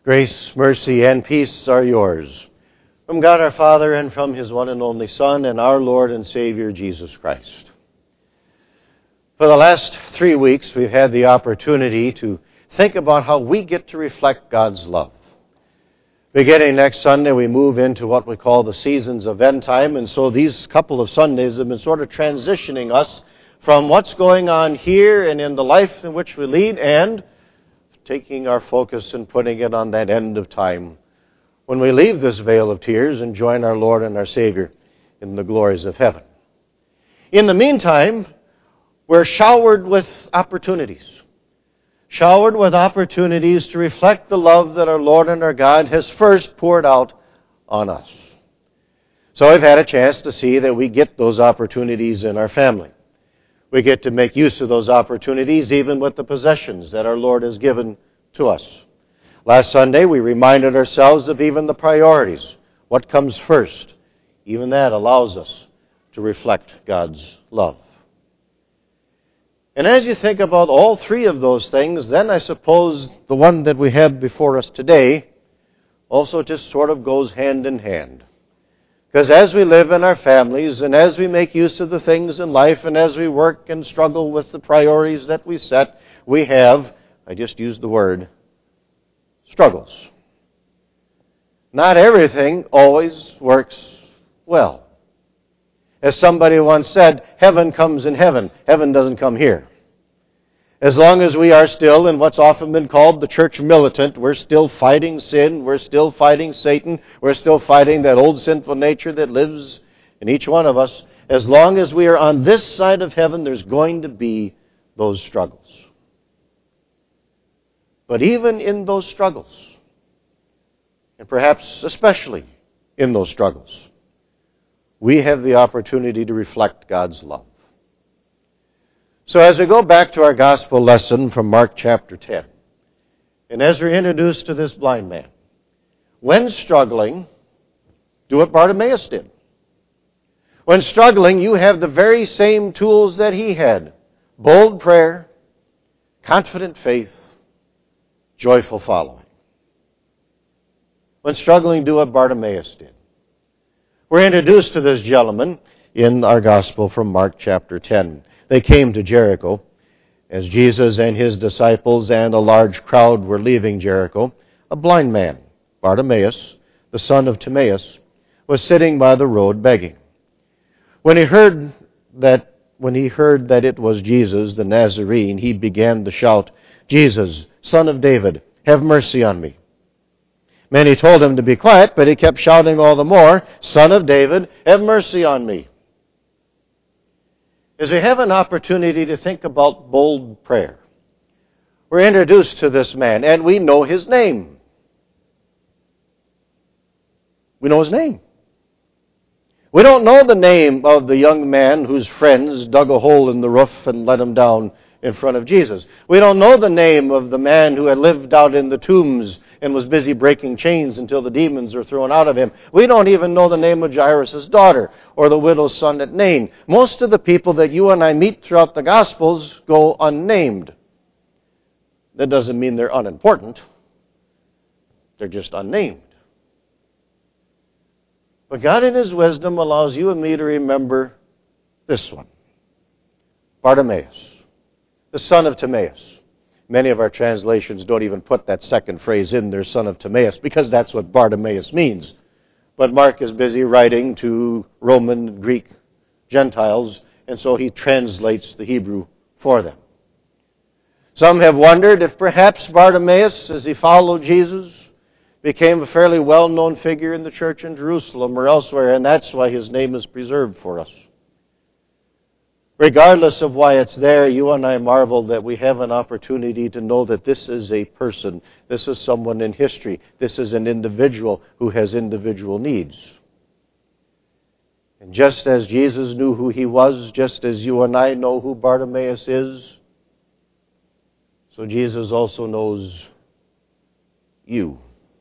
Grace, mercy, and peace are yours from God our Father and from His one and only Son and our Lord and Savior Jesus Christ. For the last 3 weeks, we've had the opportunity to think about how we get to reflect God's love. Beginning next Sunday, we move into what we call the seasons of end time, and so these couple of Sundays have been sort of transitioning us from what's going on here and in the life in which we lead and taking our focus and putting it on that end of time when we leave this vale of tears and join our Lord and our Savior in the glories of heaven. In the meantime, we're showered with opportunities. Showered with opportunities to reflect the love that our Lord and our God has first poured out on us. So I've had a chance to see that we get those opportunities in our family. We get to make use of those opportunities even with the possessions that our Lord has given to us. Last Sunday, we reminded ourselves of even the priorities. What comes first? Even that allows us to reflect God's love. And as you think about all three of those things, then I suppose the one that we have before us today also just sort of goes hand in hand. Because as we live in our families, and as we make use of the things in life, and as we work and struggle with the priorities that we set, we have, I just used the word, struggles. Not everything always works well. As somebody once said, heaven comes in heaven. Heaven doesn't come here. As long as we are still in what's often been called the church militant, we're still fighting sin, we're still fighting Satan, we're still fighting that old sinful nature that lives in each one of us. As long as we are on this side of heaven, there's going to be those struggles. But even in those struggles, and perhaps especially in those struggles, we have the opportunity to reflect God's love. So as we go back to our gospel lesson from Mark chapter 10, and as we're introduced to this blind man, when struggling, do what Bartimaeus did. When struggling, you have the very same tools that he had. Bold prayer, confident faith, joyful following. When struggling, do what Bartimaeus did. We're introduced to this gentleman in our gospel from Mark chapter 10. They came to Jericho. As Jesus and his disciples and a large crowd were leaving Jericho, a blind man, Bartimaeus, the son of Timaeus, was sitting by the road begging. When he heard that it was Jesus the Nazarene, he began to shout, "Jesus, Son of David, have mercy on me." Many told him to be quiet, but he kept shouting all the more, "Son of David, have mercy on me." As we have an opportunity to think about bold prayer, we're introduced to this man, and we know his name. We know his name. We don't know the name of the young man whose friends dug a hole in the roof and let him down in front of Jesus. We don't know the name of the man who had lived out in the tombs and was busy breaking chains until the demons were thrown out of him. We don't even know the name of Jairus' daughter or the widow's son at Nain. Most of the people that you and I meet throughout the Gospels go unnamed. That doesn't mean they're unimportant. They're just unnamed. But God in His wisdom allows you and me to remember this one. Bartimaeus, the son of Timaeus. Many of our translations don't even put that second phrase in there, son of Timaeus, because that's what Bartimaeus means. But Mark is busy writing to Roman, Greek, Gentiles, and so he translates the Hebrew for them. Some have wondered if perhaps Bartimaeus, as he followed Jesus, became a fairly well-known figure in the church in Jerusalem or elsewhere, and that's why his name is preserved for us. Regardless of why it's there, you and I marvel that we have an opportunity to know that this is a person, this is someone in history, this is an individual who has individual needs. And just as Jesus knew who he was, just as you and I know who Bartimaeus is, so Jesus also knows you.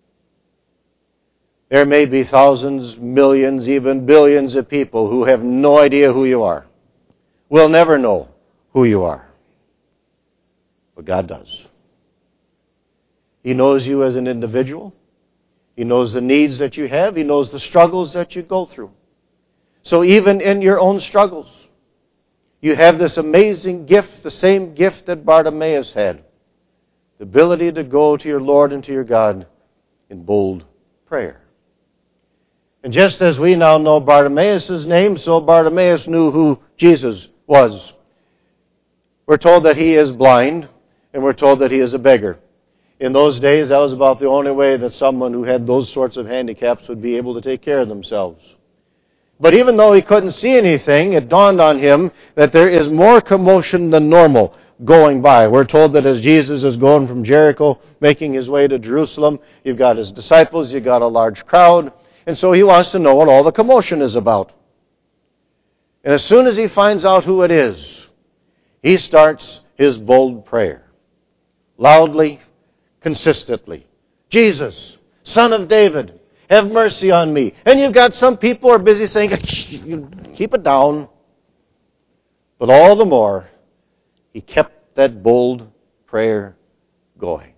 There may be thousands, millions, even billions of people who have no idea who you are. We'll never know who you are. But God does. He knows you as an individual. He knows the needs that you have. He knows the struggles that you go through. So even in your own struggles, you have this amazing gift, the same gift that Bartimaeus had. The ability to go to your Lord and to your God in bold prayer. And just as we now know Bartimaeus' name, so Bartimaeus knew who Jesus was. We're told that he is blind, and we're told that he is a beggar. In those days, that was about the only way that someone who had those sorts of handicaps would be able to take care of themselves. But even though he couldn't see anything, it dawned on him that there is more commotion than normal going by. We're told that as Jesus is going from Jericho, making his way to Jerusalem, you've got his disciples, you've got a large crowd, and so he wants to know what all the commotion is about. And as soon as he finds out who it is, he starts his bold prayer. Loudly, consistently. Jesus, Son of David, have mercy on me. And you've got some people who are busy saying, keep it down. But all the more, he kept that bold prayer going.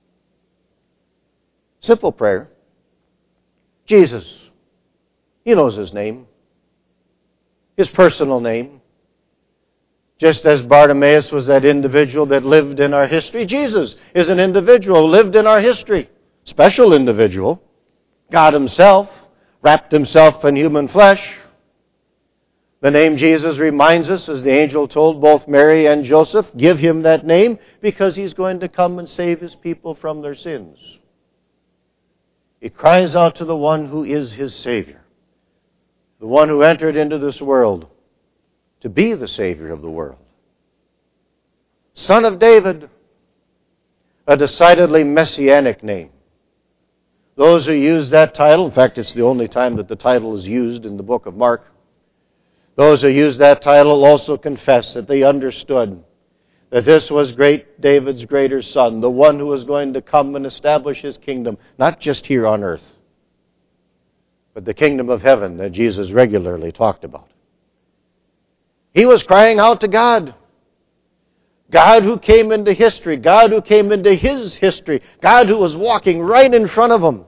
Simple prayer. Jesus. He knows his name. His personal name. Just as Bartimaeus was that individual that lived in our history, Jesus is an individual who lived in our history. Special individual. God himself wrapped himself in human flesh. The name Jesus reminds us, as the angel told both Mary and Joseph, give him that name because he's going to come and save his people from their sins. He cries out to the one who is his Savior, the one who entered into this world to be the Savior of the world. Son of David, a decidedly messianic name. Those who use that title, in fact, it's the only time that the title is used in the book of Mark, those who use that title also confess that they understood that this was great David's greater son, the one who was going to come and establish his kingdom, not just here on earth, but the kingdom of heaven that Jesus regularly talked about. He was crying out to God. God who came into history, God who came into his history, God who was walking right in front of him.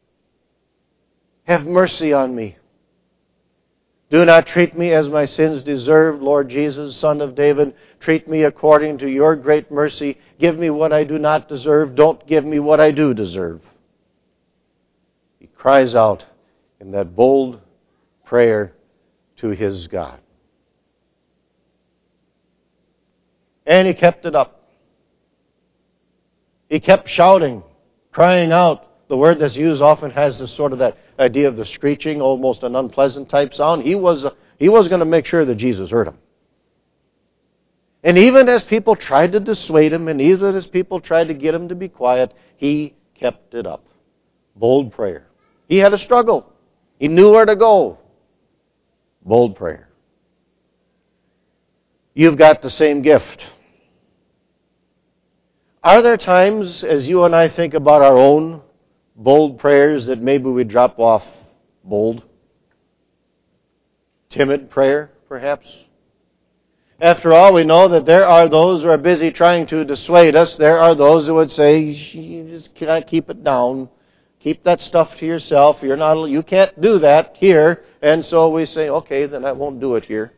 Have mercy on me. Do not treat me as my sins deserve, Lord Jesus, Son of David. Treat me according to your great mercy. Give me what I do not deserve. Don't give me what I do deserve. He cries out in that bold prayer to his God. And he kept it up. He kept shouting, crying out. The word that's used often has this sort of that idea of the screeching, almost an unpleasant type sound. He was going to make sure that Jesus heard him. And even as people tried to dissuade him, and even as people tried to get him to be quiet, he kept it up. Bold prayer. He had a struggle. He knew where to go. Bold prayer. You've got the same gift. Are there times, as you and I think about our own bold prayers, that maybe we drop off bold? Timid prayer, perhaps? After all, we know that there are those who are busy trying to dissuade us. There are those who would say, you just can't keep it down. Keep that stuff to yourself. You can't do that here. And so we say, okay, then I won't do it here.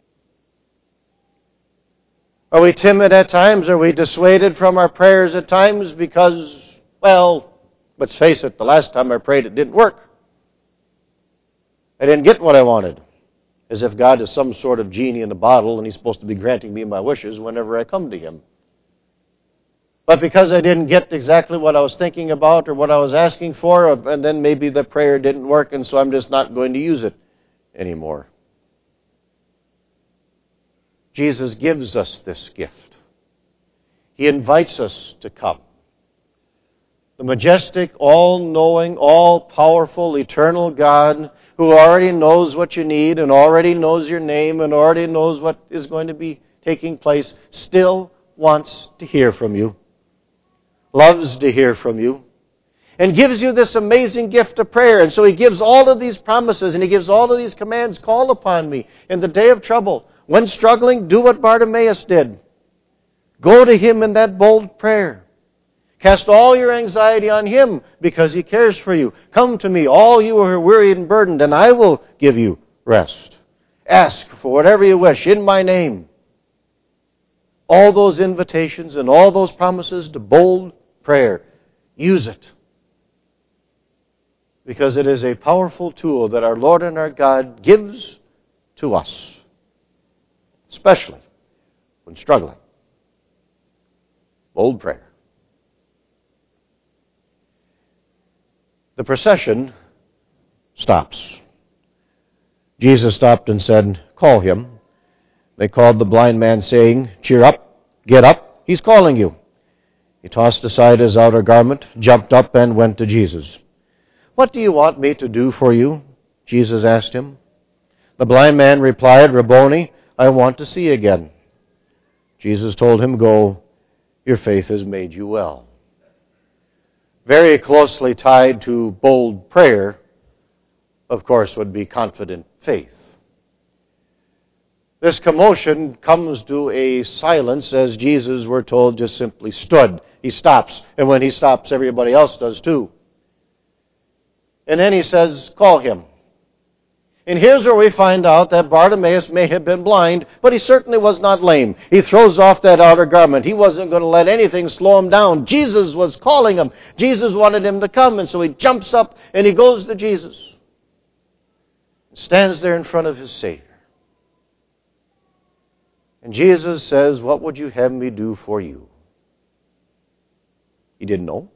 Are we timid at times? Are we dissuaded from our prayers at times because, well, let's face it, the last time I prayed it didn't work. I didn't get what I wanted. As if God is some sort of genie in a bottle and he's supposed to be granting me my wishes whenever I come to him. But because I didn't get exactly what I was thinking about or what I was asking for, and then maybe the prayer didn't work, and so I'm just not going to use it anymore. Jesus gives us this gift. He invites us to come. The majestic, all-knowing, all-powerful, eternal God who already knows what you need and already knows your name and already knows what is going to be taking place still wants to hear from you, loves to hear from you, and gives you this amazing gift of prayer. And so he gives all of these promises and he gives all of these commands. Call upon me in the day of trouble. When struggling, do what Bartimaeus did. Go to him in that bold prayer. Cast all your anxiety on Him because He cares for you. Come to me, all you who are wearied and burdened, and I will give you rest. Ask for whatever you wish in my name. All those invitations and all those promises to bold prayer, use it. Because it is a powerful tool that our Lord and our God gives to us, especially when struggling. Bold prayer. The procession stops. Jesus stopped and said, "Call him." They called the blind man, saying, "Cheer up, get up, he's calling you." He tossed aside his outer garment, jumped up, and went to Jesus. "What do you want me to do for you?" Jesus asked him. The blind man replied, "Rabboni, I want to see again." Jesus told him, "Go, your faith has made you well." Very closely tied to bold prayer, of course, would be confident faith. This commotion comes to a silence as Jesus, we're told, just simply stood. He stops, and when he stops, everybody else does too. And then he says, "Call him." And here's where we find out that Bartimaeus may have been blind, but he certainly was not lame. He throws off that outer garment. He wasn't going to let anything slow him down. Jesus was calling him. Jesus wanted him to come, and so he jumps up and he goes to Jesus. Stands there in front of his Savior. And Jesus says, "What would you have me do for you?" He didn't know.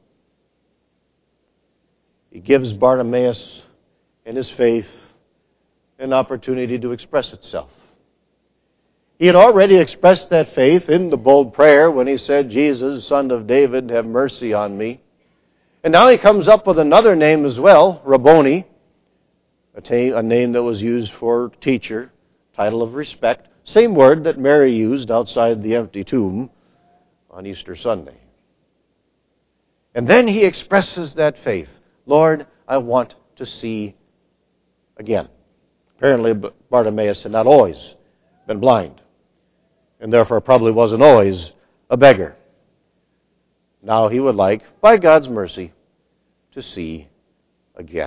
He gives Bartimaeus and his faith an opportunity to express itself. He had already expressed that faith in the bold prayer when he said, "Jesus, Son of David, have mercy on me." And now he comes up with another name as well, Rabboni, a name that was used for teacher, title of respect. Same word that Mary used outside the empty tomb on Easter Sunday. And then he expresses that faith. "Lord, I want to see again." Apparently Bartimaeus had not always been blind, and therefore probably wasn't always a beggar. Now he would like, by God's mercy, to see again.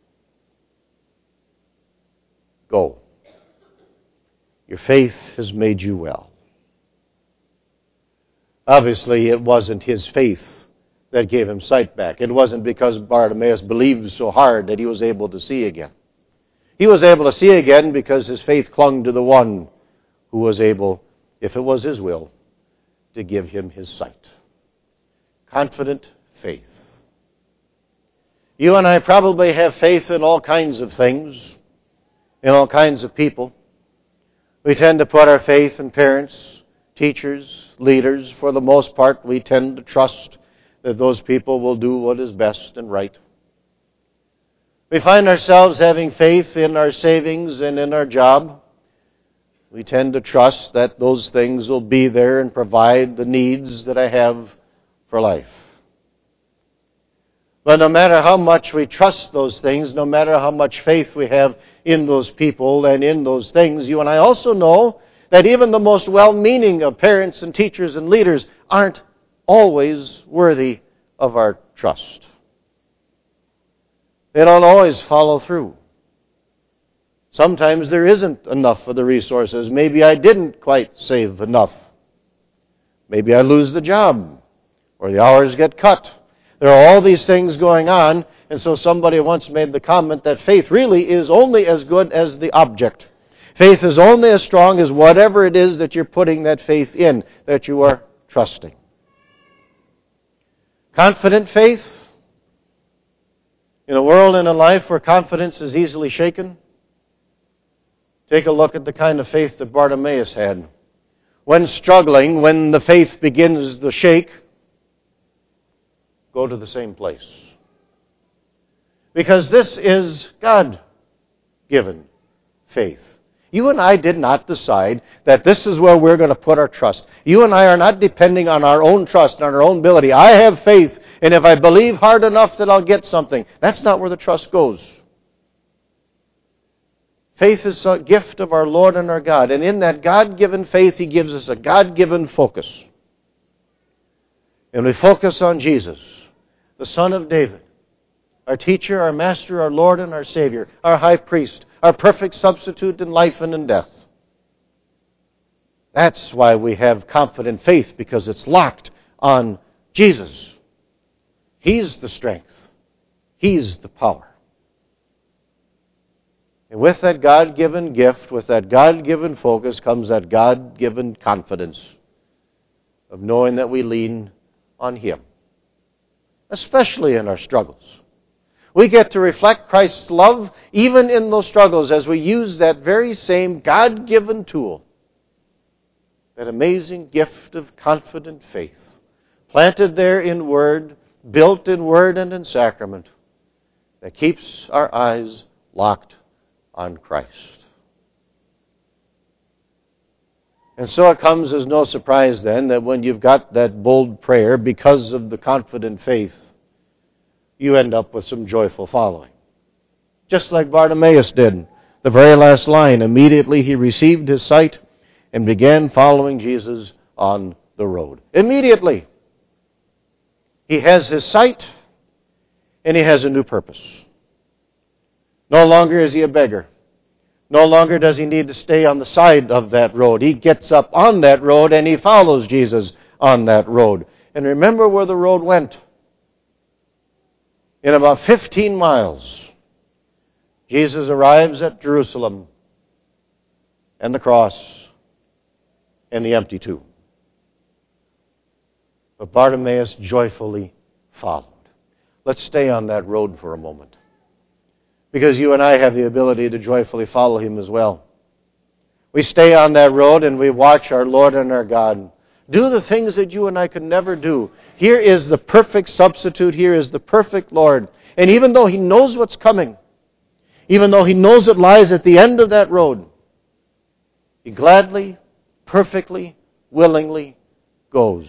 Go. Your faith has made you well. Obviously, it wasn't his faith that gave him sight back. It wasn't because Bartimaeus believed so hard that he was able to see again. He was able to see again because his faith clung to the one who was able, if it was his will, to give him his sight. Confident faith. You and I probably have faith in all kinds of things, in all kinds of people. We tend to put our faith in parents, teachers, leaders. For the most part, we tend to trust that those people will do what is best and right. We find ourselves having faith in our savings and in our job. We tend to trust that those things will be there and provide the needs that I have for life. But no matter how much we trust those things, no matter how much faith we have in those people and in those things, you and I also know that even the most well-meaning of parents and teachers and leaders aren't always worthy of our trust. They don't always follow through. Sometimes there isn't enough of the resources. Maybe I didn't quite save enough. Maybe I lose the job, or the hours get cut. There are all these things going on, and so somebody once made the comment that faith really is only as good as the object. Faith is only as strong as whatever it is that you're putting that faith in, that you are trusting. Confident faith, in a world and a life where confidence is easily shaken, take a look at the kind of faith that Bartimaeus had. When struggling, when the faith begins to shake, go to the same place. Because this is God-given faith. You and I did not decide that this is where we're going to put our trust. You and I are not depending on our own trust, on our own ability. I have faith, and if I believe hard enough that I'll get something. That's not where the trust goes. Faith is a gift of our Lord and our God. And in that God-given faith, He gives us a God-given focus. and we focus on Jesus, the Son of David, our teacher, our master, our Lord, and our Savior, our high priest, our perfect substitute in life and in death. That's why we have confident faith, because it's locked on Jesus. He's the strength. He's the power. And with that God-given gift, with that God-given focus, comes that God-given confidence of knowing that we lean on Him, especially in our struggles. We get to reflect Christ's love even in those struggles as we use that very same God-given tool, that amazing gift of confident faith, planted there in Word, built in Word and in sacrament, that keeps our eyes locked on Christ. And so it comes as no surprise then that when you've got that bold prayer, because of the confident faith, you end up with some joyful following. Just like Bartimaeus did. The very last line, immediately he received his sight and began following Jesus on the road. Immediately. He has his sight and he has a new purpose. No longer is he a beggar. No longer does he need to stay on the side of that road. He gets up on that road and he follows Jesus on that road. And remember where the road went. In about 15 miles, Jesus arrives at Jerusalem and the cross and the empty tomb. But Bartimaeus joyfully followed. Let's stay on that road for a moment, because you and I have the ability to joyfully follow Him as well. We stay on that road and we watch our Lord and our God do the things that you and I could never do. Here is the perfect substitute. Here is the perfect Lord. And even though He knows what's coming, even though He knows it lies at the end of that road, He gladly, perfectly, willingly goes.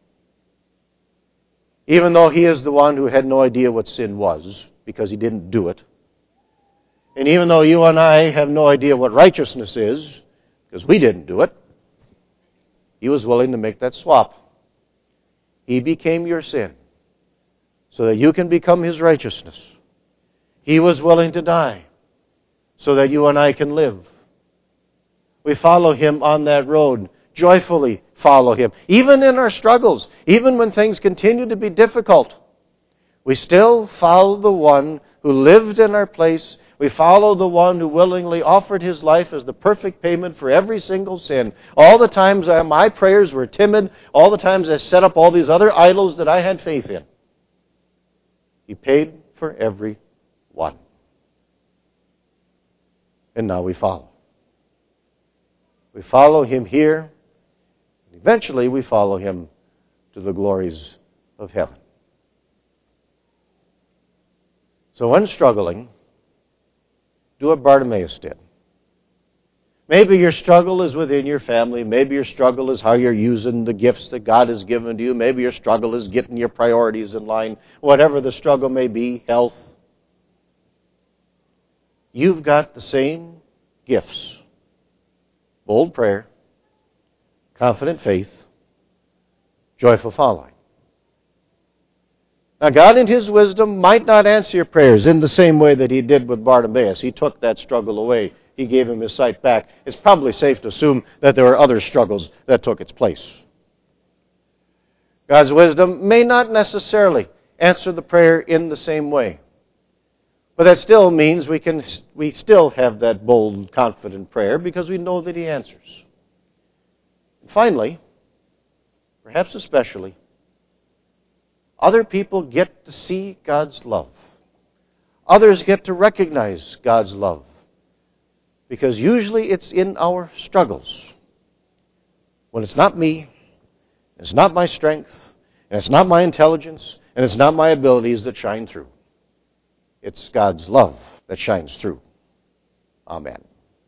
Even though He is the one who had no idea what sin was, because He didn't do it. And even though you and I have no idea what righteousness is, because we didn't do it, He was willing to make that swap. He became your sin so that you can become His righteousness. He was willing to die so that you and I can live. We follow Him on that road, joyfully follow Him. Even in our struggles, even when things continue to be difficult, we still follow the one who lived in our place. We follow the one who willingly offered His life as the perfect payment for every single sin. All the times my prayers were timid, all the times I set up all these other idols that I had faith in, He paid for every one. And now we follow. We follow Him here, and eventually we follow Him to the glories of heaven. So when struggling, do what Bartimaeus did. Maybe your struggle is within your family. Maybe your struggle is how you're using the gifts that God has given to you. Maybe your struggle is getting your priorities in line. Whatever the struggle may be, health. You've got the same gifts. Bold prayer, confident faith, joyful following. Now, God in His wisdom might not answer your prayers in the same way that He did with Bartimaeus. He took that struggle away. He gave him his sight back. It's probably safe to assume that there were other struggles that took its place. God's wisdom may not necessarily answer the prayer in the same way. But that still means we still have that bold, confident prayer because we know that He answers. And finally, perhaps especially, other people get to see God's love. Others get to recognize God's love. Because usually it's in our struggles. When it's not me, it's not my strength, and it's not my intelligence, and it's not my abilities that shine through. It's God's love that shines through. Amen.